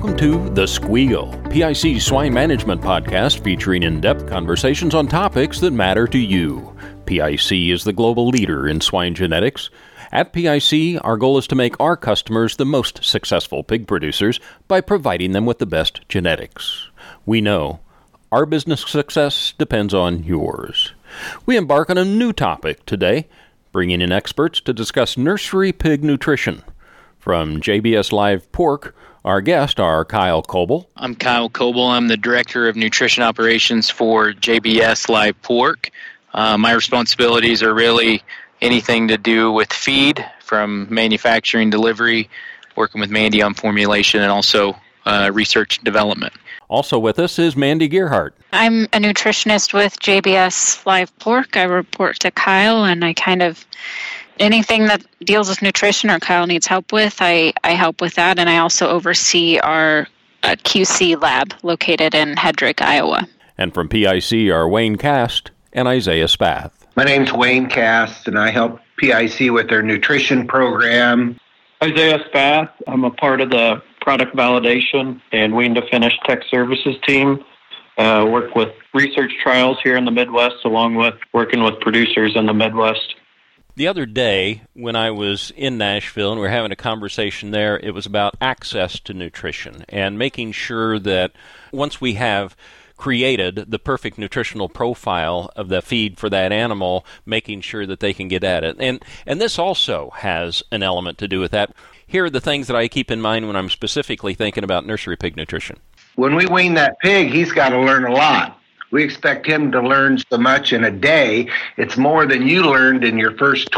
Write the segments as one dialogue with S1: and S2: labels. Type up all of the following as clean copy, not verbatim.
S1: Welcome to The Squeal, PIC's swine management podcast featuring in-depth conversations on topics that matter to you. PIC is the global leader in swine genetics. At PIC, our goal is to make our customers the most successful pig producers by providing them with the best genetics. We know our business success depends on yours. We embark on a new topic today, bringing in experts to discuss nursery pig nutrition. From JBS Live Pork, our guests are Kyle Coble.
S2: I'm Kyle Coble. I'm the Director of Nutrition Operations for JBS Live Pork. My responsibilities are really anything to do with feed, from manufacturing, delivery, working with Mandy on formulation, and also research and development.
S1: Also with us is Mandy Gearhart.
S3: I'm a nutritionist with JBS Live Pork. I report to Kyle, and anything that deals with nutrition or Kyle needs help with, I help with that, and I also oversee our QC lab located in Hedrick, Iowa.
S1: And from PIC are Wayne Cast and Isaiah Spath.
S4: My name's Wayne Cast, and I help PIC with their nutrition program.
S5: Isaiah Spath. I'm a part of the product validation and wean to finish tech services team. Work with research trials here in the Midwest, along with working with producers in the Midwest.
S1: The other day, when I was in Nashville and we were having a conversation there, it was about access to nutrition and making sure that once we have created the perfect nutritional profile of the feed for that animal, making sure that they can get at it. And this also has an element to do with that. Here are the things that I keep in mind when I'm specifically thinking about nursery pig nutrition.
S4: When we wean that pig, he's got to learn a lot. We expect him to learn so much in a day. It's more than you learned in your first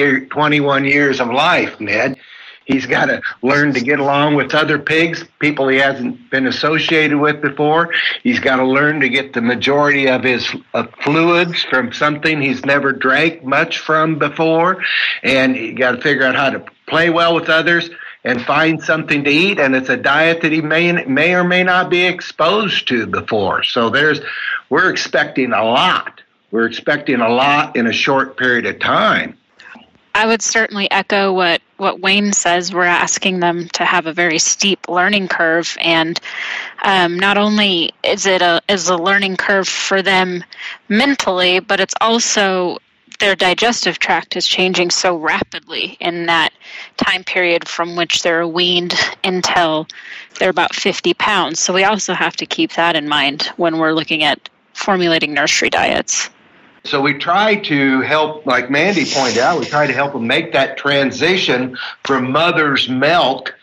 S4: 21 years of life, Ned. He's got to learn to get along with other pigs, people he hasn't been associated with before. He's got to learn to get the majority of his fluids from something he's never drank much from before. And you got to figure out how to play well with others and find something to eat, and it's a diet that he may or may not be exposed to before. So we're expecting a lot. We're expecting a lot in a short period of time.
S3: I would certainly echo what Wayne says. We're asking them to have a very steep learning curve, and not only is a learning curve for them mentally, but it's also their digestive tract is changing so rapidly in that time period from which they're weaned until they're about 50 pounds. So we also have to keep that in mind when we're looking at formulating nursery diets.
S4: So we try to help, like Mandy pointed out, we try to help them make that transition from mother's milk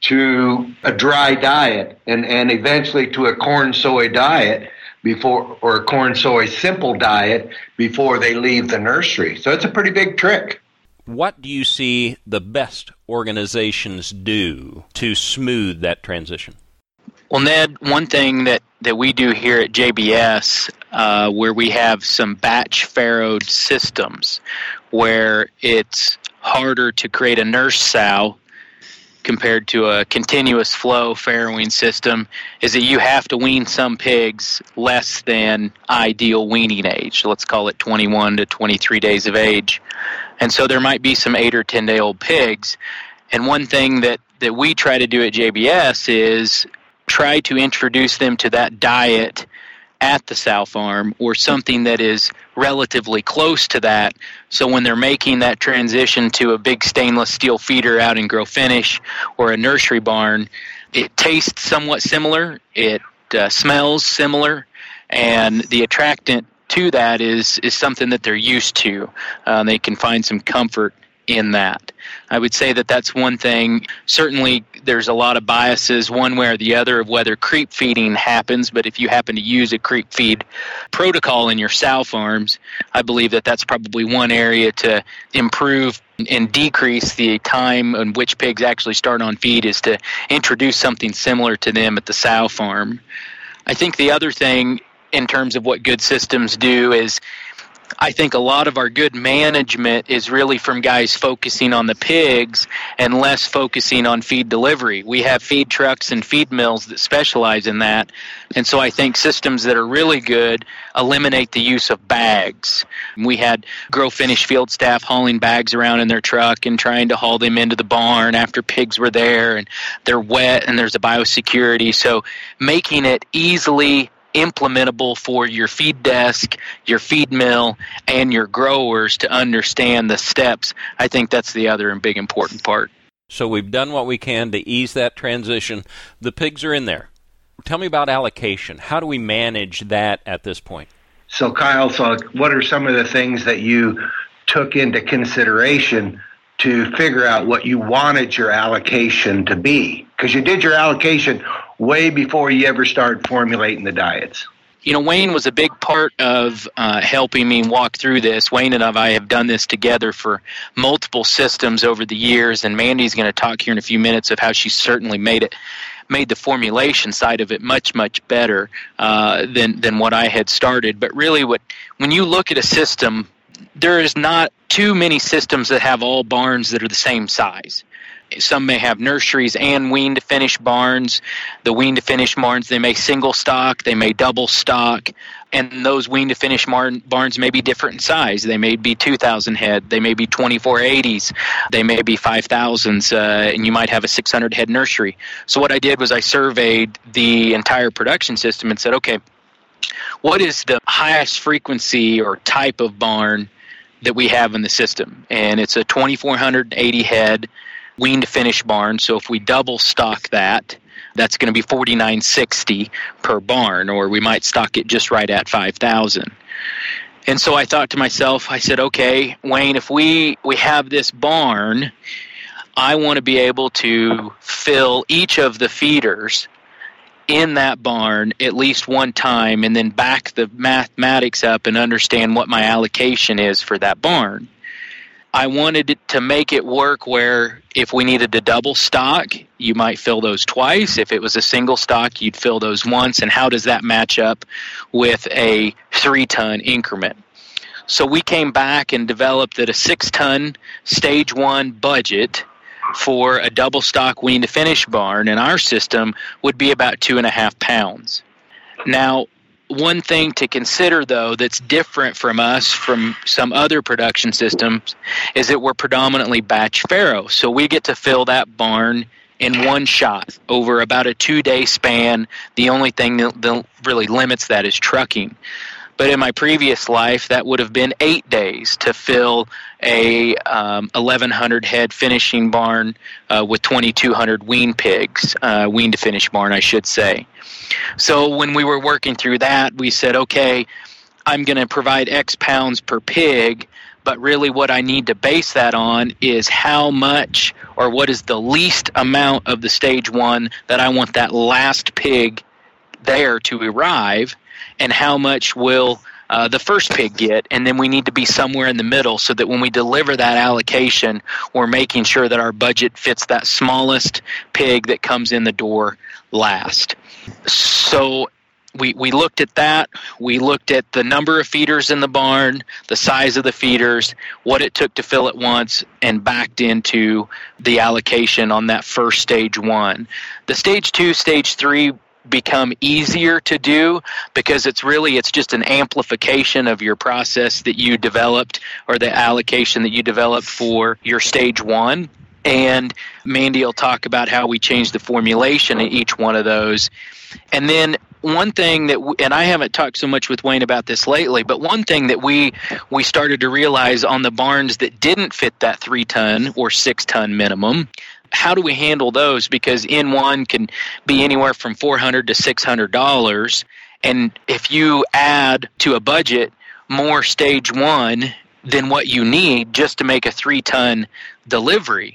S4: to a dry diet and eventually to a corn soy diet or a corn soy simple diet before they leave the nursery. So it's a pretty big trick.
S1: What do you see the best organizations do to smooth that transition?
S2: Well, Ned, one thing that we do here at JBS, where we have some batch farrowed systems where it's harder to create a nurse sow compared to a continuous flow farrowing system, is that you have to wean some pigs less than ideal weaning age. Let's call it 21 to 23 days of age. And so there might be some 8 or 10-day-old pigs. And one thing that we try to do at JBS is try to introduce them to that diet at the sow farm or something that is relatively close to that. So when they're making that transition to a big stainless steel feeder out in Grow Finish or a nursery barn, it tastes somewhat similar, it smells similar, and the attractant to that is something that they're used to. They can find some comfort in that. I would say that that's one thing. Certainly there's a lot of biases one way or the other of whether creep feeding happens, but if you happen to use a creep feed protocol in your sow farms, I believe that that's probably one area to improve and decrease the time in which pigs actually start on feed, is to introduce something similar to them at the sow farm. I think the other thing in terms of what good systems do is I think a lot of our good management is really from guys focusing on the pigs and less focusing on feed delivery. We have feed trucks and feed mills that specialize in that. And so I think systems that are really good eliminate the use of bags. We had grow finish field staff hauling bags around in their truck and trying to haul them into the barn after pigs were there, and they're wet and there's a biosecurity. So making it easily implementable for your feed desk, your feed mill, and your growers to understand the steps. I think that's the other and big important part.
S1: So we've done what we can to ease that transition. The pigs are in there. Tell me about allocation. How do we manage that at this point?
S4: So Kyle, what are some of the things that you took into consideration to figure out what you wanted your allocation to be? Because you did your allocation way before you ever started formulating the diets.
S2: You know, Wayne was a big part of helping me walk through this. Wayne and I have done this together for multiple systems over the years, and Mandy's going to talk here in a few minutes of how she certainly made the formulation side of it much, much better than what I had started. But really, when you look at a system, there is not too many systems that have all barns that are the same size. Some may have nurseries and wean-to-finish barns. The wean-to-finish barns, they may single stock, they may double stock, and those wean-to-finish barns may be different in size. They may be 2,000 head, they may be 2480s, they may be 5,000s, and you might have a 600-head nursery. So what I did was I surveyed the entire production system and said, okay, what is the highest frequency or type of barn that we have in the system? And it's a 2,480 head wean to finish barn. So if we double stock that, that's going to be $4,960 per barn, or we might stock it just right at 5,000. And so I thought to myself, I said, okay, Wayne, if we have this barn, I want to be able to fill each of the feeders in that barn at least one time, and then back the mathematics up and understand what my allocation is for that barn. I wanted it to make it work where if we needed to double stock, you might fill those twice. If it was a single stock, you'd fill those once. And how does that match up with a 3-ton increment? So we came back and developed that a 6-ton stage 1 budget for a double stock wean to finish barn in our system would be about 2.5 pounds. Now, one thing to consider, though, that's different from us, from some other production systems, is that we're predominantly batch farrow. So we get to fill that barn in one shot over about a 2-day span. The only thing that really limits that is trucking. But in my previous life, that would have been 8 days to fill a 1,100 head finishing barn with 2,200 wean pigs, wean to finish barn, I should say. So when we were working through that, we said, okay, I'm going to provide X pounds per pig, but really what I need to base that on is how much, or what is the least amount of the stage 1 that I want that last pig there to arrive, and how much will the first pig get, and then we need to be somewhere in the middle so that when we deliver that allocation, we're making sure that our budget fits that smallest pig that comes in the door last. So we looked at that. We looked at the number of feeders in the barn, the size of the feeders, what it took to fill it once, and backed into the allocation on that first stage 1. The stage 2, stage 3 become easier to do because it's just an amplification of your process that you developed, or the allocation that you developed for your stage 1. And Mandy will talk about how we changed the formulation in each one of those. And then one thing that, and I haven't talked so much with Wayne about this lately, but one thing that we started to realize on the barns that didn't fit that 3-ton or 6-ton minimum, how do we handle those? Because N1 can be anywhere from $400 to $600, and if you add to a budget more stage 1 than what you need just to make a 3-ton delivery,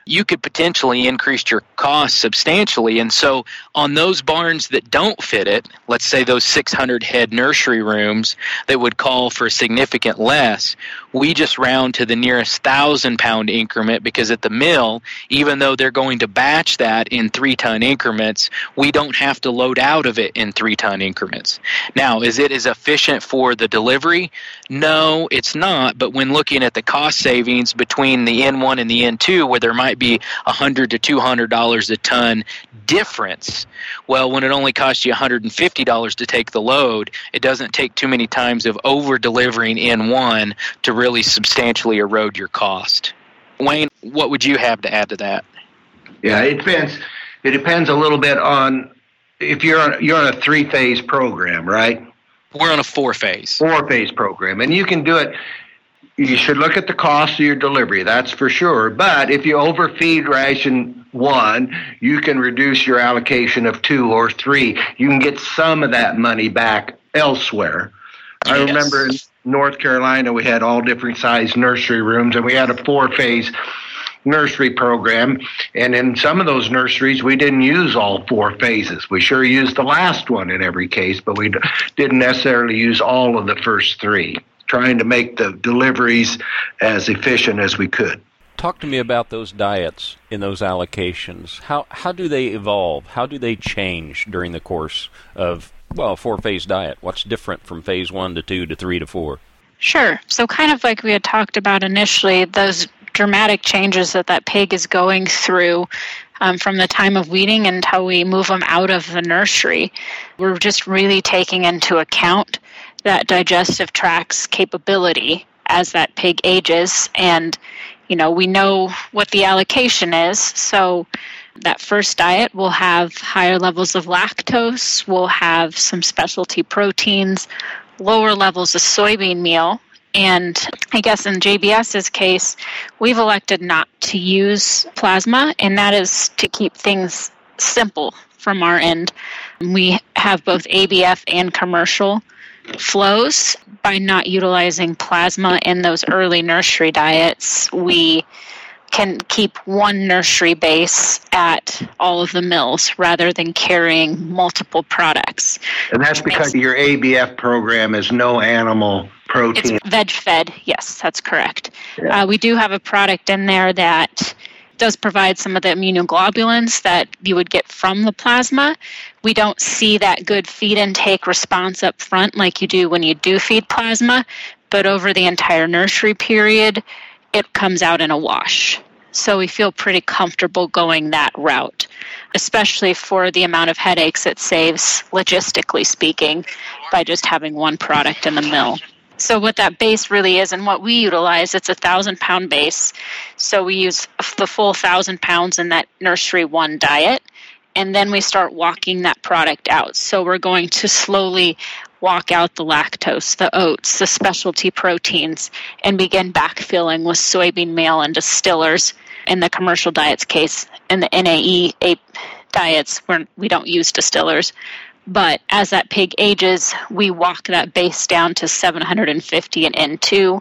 S2: you could potentially increase your costs substantially. And so on those barns that don't fit it, let's say those 600 head nursery rooms that would call for significant less, we just round to the nearest 1,000-pound increment, because at the mill, even though they're going to batch that in 3-ton increments, we don't have to load out of it in 3-ton increments. Now, is it as efficient for the delivery? No, it's not. But when looking at the cost savings between the N1 and the N2, where there might be $100 to $200 a ton difference, well, when it only costs you $150 to take the load, it doesn't take too many times of over-delivering N1 to really substantially erode your cost. Wayne, what would you have to add to that?
S4: Yeah, it depends. It depends a little bit on if you're on a 3-phase program, right?
S2: We're on a 4-phase.
S4: 4-phase program, and you can do it. You should look at the cost of your delivery, that's for sure. But if you overfeed ration 1, you can reduce your allocation of 2 or 3. You can get some of that money back elsewhere. Yes. I remember in North Carolina, we had all different size nursery rooms, and we had a 4-phase nursery program. And in some of those nurseries, we didn't use all 4 phases. We sure used the last one in every case, but we didn't necessarily use all of the first 3, trying to make the deliveries as efficient as we could.
S1: Talk to me about those diets in those allocations. How do they evolve? How do they change during the course of, well, a 4-phase diet? What's different from phase 1 to 2 to 3 to 4?
S3: Sure. So kind of like we had talked about initially, those dramatic changes that pig is going through from the time of weaning until we move them out of the nursery, we're just really taking into account that digestive tract's capability as that pig ages. And, we know what the allocation is. So that first diet will have higher levels of lactose, we'll have some specialty proteins, lower levels of soybean meal. And I guess in JBS's case, we've elected not to use plasma, and that is to keep things simple from our end. We have both ABF and commercial flows. By not utilizing plasma in those early nursery diets, we can keep one nursery base at all of the mills rather than carrying multiple products.
S4: And that's because your ABF program is no animal protein.
S3: It's veg-fed, yes, that's correct.
S4: Yeah.
S3: We do have a product in there that does provide some of the immunoglobulins that you would get from the plasma. We don't see that good feed intake response up front like you do when you do feed plasma, but over the entire nursery period, it comes out in a wash. So we feel pretty comfortable going that route, especially for the amount of headaches it saves, logistically speaking, by just having one product in the mill. So what that base really is and what we utilize, it's a 1,000-pound base. So we use the full 1,000 pounds in that nursery 1 diet, and then we start walking that product out. So we're going to slowly walk out the lactose, the oats, the specialty proteins, and begin backfilling with soybean meal and distillers. In the commercial diets case, in the NAE diets, where we don't use distillers. But as that pig ages, we walk that base down to 750 in N2,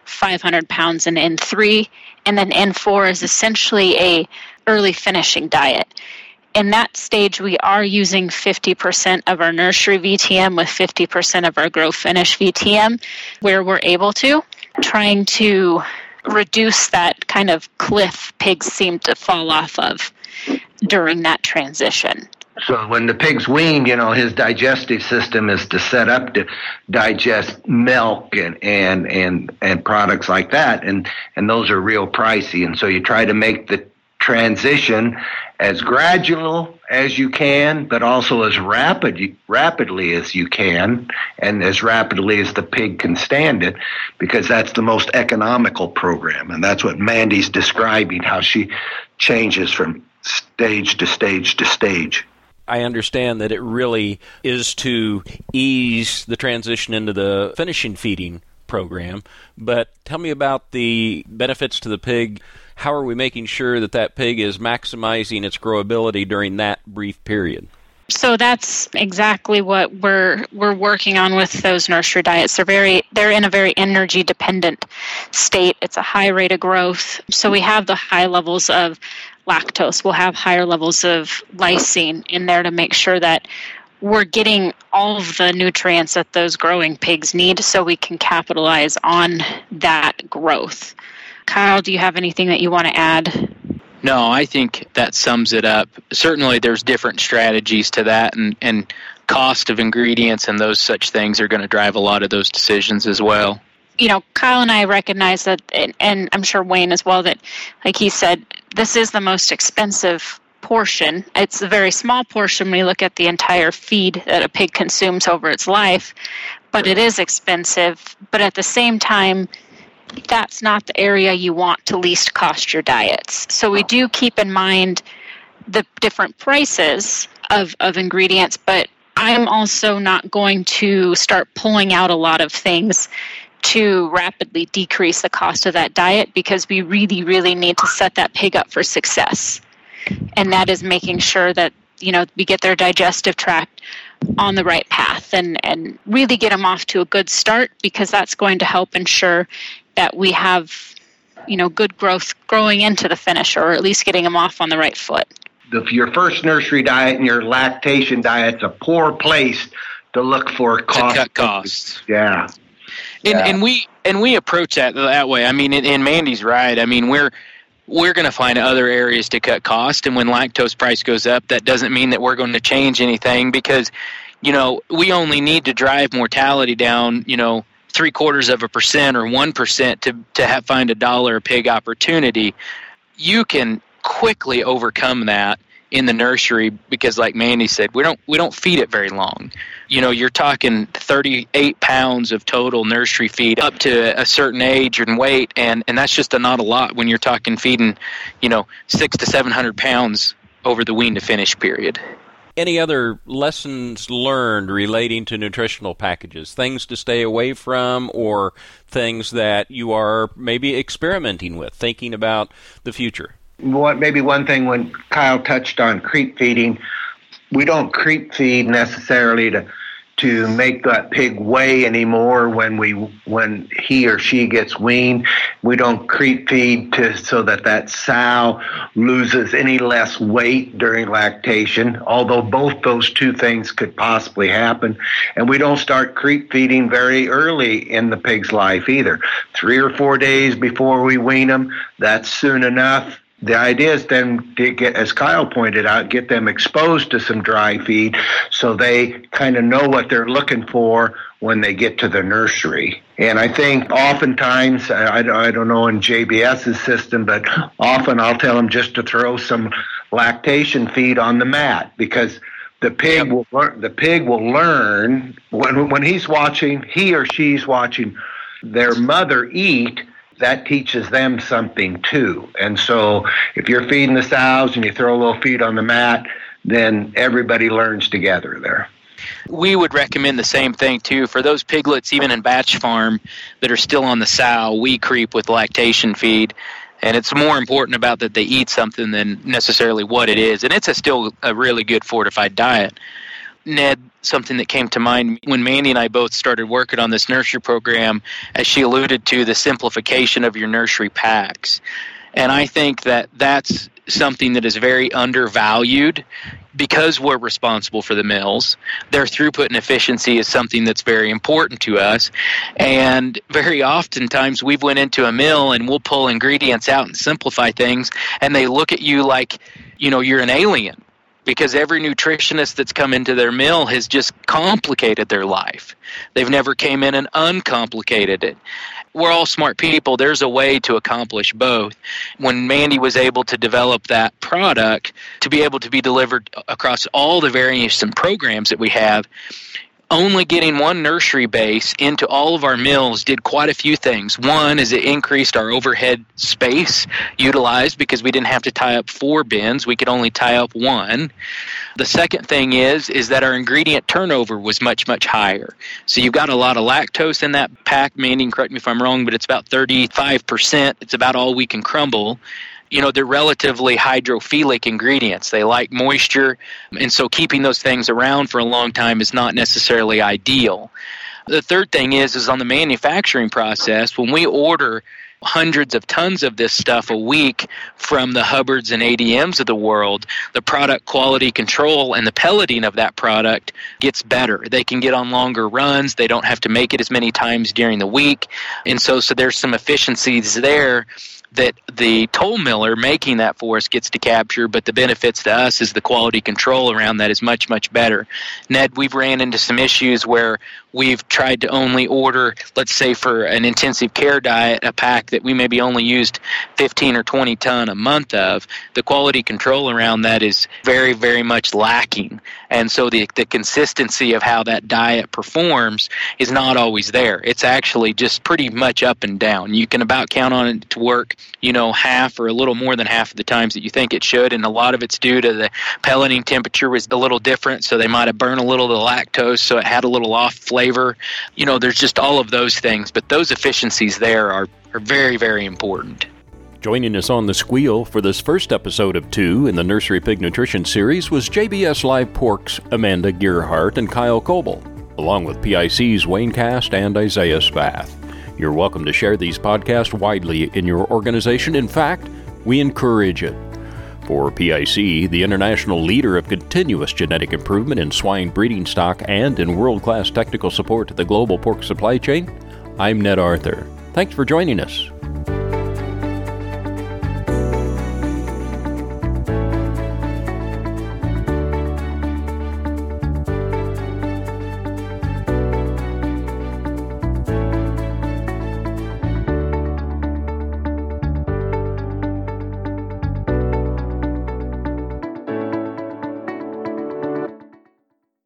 S3: 500 pounds in N3, and then N4 is essentially a early finishing diet. In that stage, we are using 50% of our nursery VTM with 50% of our grow finish VTM where we're able to, trying to reduce that kind of cliff pigs seem to fall off of during that transition.
S4: So when the pig's weaned, his digestive system is to set up to digest milk and products like that, and those are real pricey. And so you try to make the transition as gradual as you can, but also as rapidly as you can, and as rapidly as the pig can stand it, because that's the most economical program. And that's what Mandy's describing, how she changes from stage to stage to stage.
S1: I understand that it really is to ease the transition into the finishing feeding program, but tell me about the benefits to the pig. How are we making sure that pig is maximizing its growability during that brief period?
S3: So that's exactly what we're working on with those nursery diets. They're in a very energy dependent state. It's a high rate of growth. So we have the high levels of lactose. We'll have higher levels of lysine in there to make sure that we're getting all of the nutrients that those growing pigs need so we can capitalize on that growth. Kyle, do you have anything that you want to add?
S2: No, I think that sums it up. Certainly there's different strategies to that, and cost of ingredients and those such things are going to drive a lot of those decisions as well.
S3: You know, Kyle and I recognize that, and I'm sure Wayne as well, that, like he said, this is the most expensive portion. It's a very small portion when you look at the entire feed that a pig consumes over its life, but it is expensive. But at the same time, that's not the area you want to least cost your diets. So we do keep in mind the different prices of ingredients, but I'm also not going to start pulling out a lot of things to rapidly decrease the cost of that diet, because we really, really need to set that pig up for success. And that is making sure that, you know, we get their digestive tract on the right path and really get them off to a good start, because that's going to help ensure that we have, you know, good growth growing into the finish, or at least getting them off on the right foot.
S4: If your first nursery diet and your lactation diet's a poor place to look for cost.
S2: To cut costs.
S4: Yeah.
S2: And we approach that way. I mean, and Mandy's right. I mean, we're going to find other areas to cut cost, and when lactose price goes up, that doesn't mean that we're going to change anything, because, you know, we only need to drive mortality down, you know, 0.75% or 1% to find $1 a pig opportunity. You can quickly overcome that in the nursery, because, like Mandy said, we don't feed it very long. You know, you're talking 38 pounds of total nursery feed up to a certain age and weight, and that's just not a lot when you're talking feeding, you know, 600 to 700 pounds over the wean to finish period.
S1: Any other lessons learned relating to nutritional packages, things to stay away from, or things that you are maybe experimenting with, thinking about the future?
S4: Maybe one thing, when Kyle touched on creep feeding, we don't creep feed necessarily to make that pig weigh anymore when he or she gets weaned. We don't creep feed so that sow loses any less weight during lactation, although both those two things could possibly happen. And we don't start creep feeding very early in the pig's life either. 3 or 4 days before we wean them, that's soon enough. The idea is then to get, as Kyle pointed out, get them exposed to some dry feed so they kind of know what they're looking for when they get to the nursery. And I think oftentimes, I don't know in JBS's system, but often I'll tell them just to throw some lactation feed on the mat, because the pig will learn when he's watching, he or she's watching their mother eat. That teaches them something too. And so if you're feeding the sows and you throw a little feed on the mat, then everybody learns together there.
S2: We would recommend the same thing too. For those piglets, even in batch farm, that are still on the sow, we creep with lactation feed. And it's more important about that they eat something than necessarily what it is. And it's still a really good fortified diet. Ned, something that came to mind when Mandy and I both started working on this nursery program, as she alluded to, the simplification of your nursery packs. And I think that that's something that is very undervalued, because we're responsible for the mills. Their throughput and efficiency is something that's very important to us. And very oftentimes we've went into a mill and we'll pull ingredients out and simplify things, and they look at you like, you know, you're an alien, because every nutritionist that's come into their mill has just complicated their life. They've never came in and uncomplicated it. We're all smart people. There's a way to accomplish both. When Mandy was able to develop that product to be able to be delivered across all the various programs that we have, only getting one nursery base into all of our mills did quite a few things. One is it increased our overhead space utilized because we didn't have to tie up 4 bins. We could only tie up 1. The second thing is that our ingredient turnover was much, much higher. So you've got a lot of lactose in that pack, meaning, correct me if I'm wrong, but it's about 35%. It's about all we can crumble. They're relatively hydrophilic ingredients. They like moisture, and so keeping those things around for a long time is not necessarily ideal. The third thing is on the manufacturing process, when we order hundreds of tons of this stuff a week from the Hubbards and ADMs of the world, the product quality control and the pelleting of that product gets better. They can get on longer runs. They don't have to make it as many times during the week. And so there's some efficiencies there that the toll miller making that for us gets to capture, but the benefits to us is the quality control around that is much, much better. Ned, we've ran into some issues where we've tried to only order, let's say for an intensive care diet, a pack that we maybe only used 15 or 20 ton a month of. The quality control around that is very, very much lacking. And so the consistency of how that diet performs is not always there. It's actually just pretty much up and down. You can about count on it to work, half or a little more than half of the times that you think it should. And a lot of it's due to the pelleting temperature was a little different. So they might have burned a little of the lactose, so it had a little off flavor. There's just all of those things. But those efficiencies there are very, very important.
S1: Joining us on the squeal for this first episode of 2 in the Nursery Pig Nutrition Series was JBS Live Pork's Amanda Gearhart and Kyle Coble, along with PIC's Wayne Cast and Isaiah Spath. You're welcome to share these podcasts widely in your organization. In fact, we encourage it. For PIC, the international leader of continuous genetic improvement in swine breeding stock and in world-class technical support to the global pork supply chain, I'm Ned Arthur. Thanks for joining us.